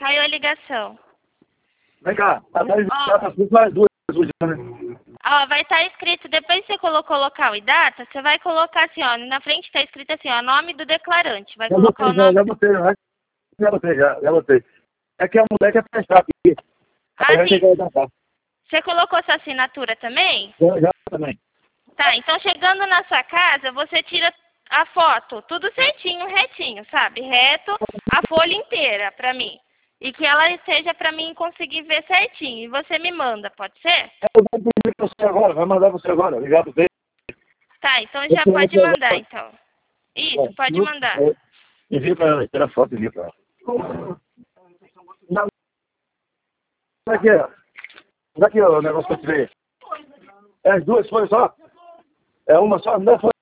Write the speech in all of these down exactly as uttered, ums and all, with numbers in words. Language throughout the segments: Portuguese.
Caiu a ligação. Vem cá, tá Ó, mais duas pessoas, né? ó, vai estar escrito, depois que você colocou local e data, você vai colocar assim, ó, na frente está escrito assim, ó, nome do declarante. Vai Já colocar botei, o já, nome. já botei, já, já botei, já, já botei. É que a mulher quer prestar aqui. Ah, Aí sim. tem que dar. Você colocou sua assinatura também? Já, já também. Tá, então chegando na sua casa, você tira a foto, tudo certinho, retinho, sabe? Reto, a folha inteira pra mim. E que ela esteja pra mim conseguir ver certinho. E você me manda, pode ser? Eu vou pedir pra você agora, vai mandar você agora, ligar pra você. Tá, então Eu já tirar pode aqui mandar, agora. então. Isso, pode É, mandar. é, envia pra ela, tira a foto e envia pra ela. Não, daqui, ó. Daqui, ó, o negócio pra te ver. É as duas folhas só? É uma só? Não é folha.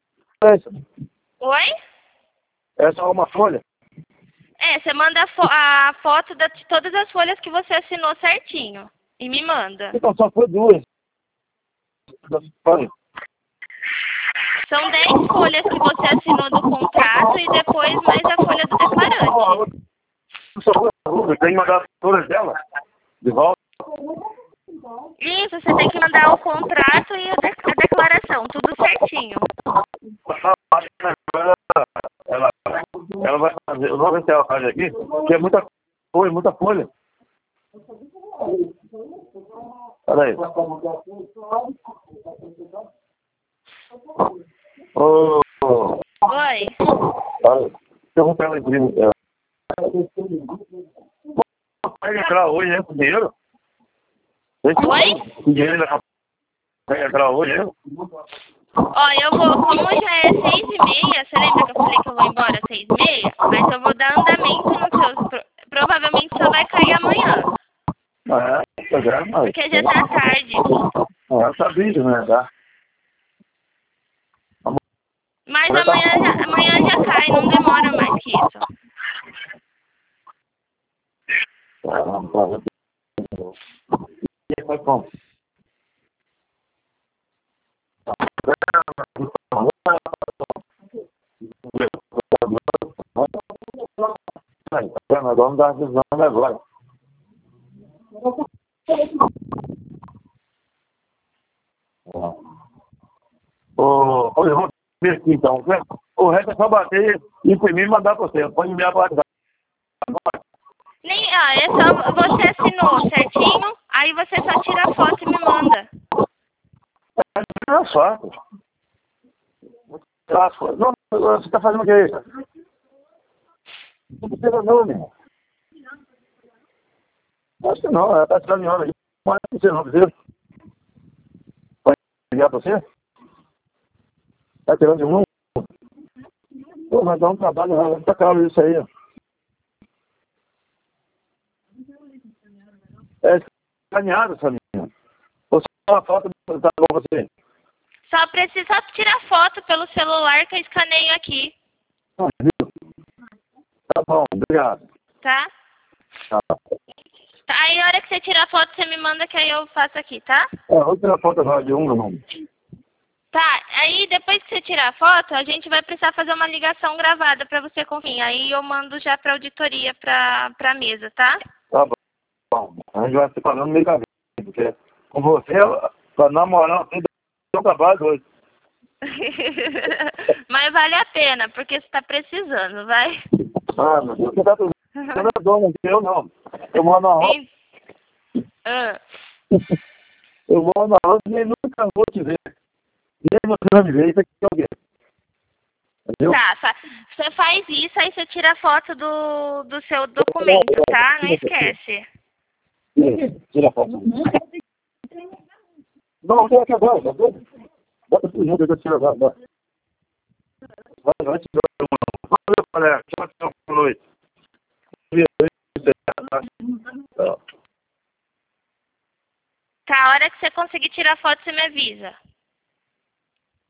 Oi? É só uma folha? É, você manda a, fo a foto da- de todas as folhas que você assinou certinho. E me manda. Então só foi duas. Olha. São dez folhas que você assinou do contrato e depois mais a folha do declarante. Tem que mandar todas delas de volta. Isso, você tem que mandar o contrato e o de a declaração, tudo certinho. Ela, ela vai fazer, eu vou ver se ela faz aqui, que é muita folha, muita folha. Olha aí. Ô, ô, Oi? olha, eu vou pegar imprimo. Vai entrar hoje, né, com dinheiro? Oi? Com dinheiro vai entrar hoje, né? Ó, eu vou, como já é seis e meia, você lembra que eu falei que eu vou embora às seis e meia? Mas eu vou dar andamento nos seus, pro- provavelmente só vai cair amanhã, Ah, é, já, mas... porque já tá tarde. Ah, tá vídeo, né, tá? Mas amanhã já, amanhã já cai, não demora mais que isso. E vai como? Nós vamos dar a visão agora. Ô, ô, eu vou ver aqui então. O resto é só bater, imprimir e mandar para você. Pode enviar para o WhatsApp. Nem, ah, é só, você assinou certinho, aí você só tira a foto e me manda. É fácil. Não, você está fazendo o que? Não precisa não, meu. Acho que não, ela está tirando hora aí. Mas não precisa não, precisa. Pode enviar para você? Está tirando de um? Pô, vai dar um trabalho, vai ficar caro isso aí, ó. É escaneado, Saminha. Ou só uma foto tá com você? Só precisa só tirar foto pelo celular que eu escaneio aqui, Ah, viu? Tá bom, obrigado. tá? Tá. Tá, aí a hora que você tirar a foto, você me manda que aí eu faço aqui, tá? É, vou tirar foto agora de um, não. Tá, aí depois que você tirar a foto, a gente vai precisar fazer uma ligação gravada pra você confirmar. Aí eu mando já pra auditoria, pra, pra mesa, tá? Tá bom. A gente vai se falando meio caminho, porque com você, pra namorar, tem um trabalho hoje. Mas vale a pena, porque você tá precisando, vai? Ah, meu Deus, você tá tudo. Você não é dono, eu não. Eu moro na roça. Ah. Eu moro na roça e nem nunca vou te ver. Nem você vai me ver, isso aqui é o quê? Entendeu? Tá, fa você faz isso, aí você tira a foto do, do seu documento, tá? Não esquece. Tira, tira a foto. Não, tira aqui agora, tá vendo? Bota tudo junto, eu tiro agora. Vai, vai, tira uma. Valeu, galera. Tchau, tchau, boa noite. Tá, a hora que você conseguir tirar a foto, você me avisa.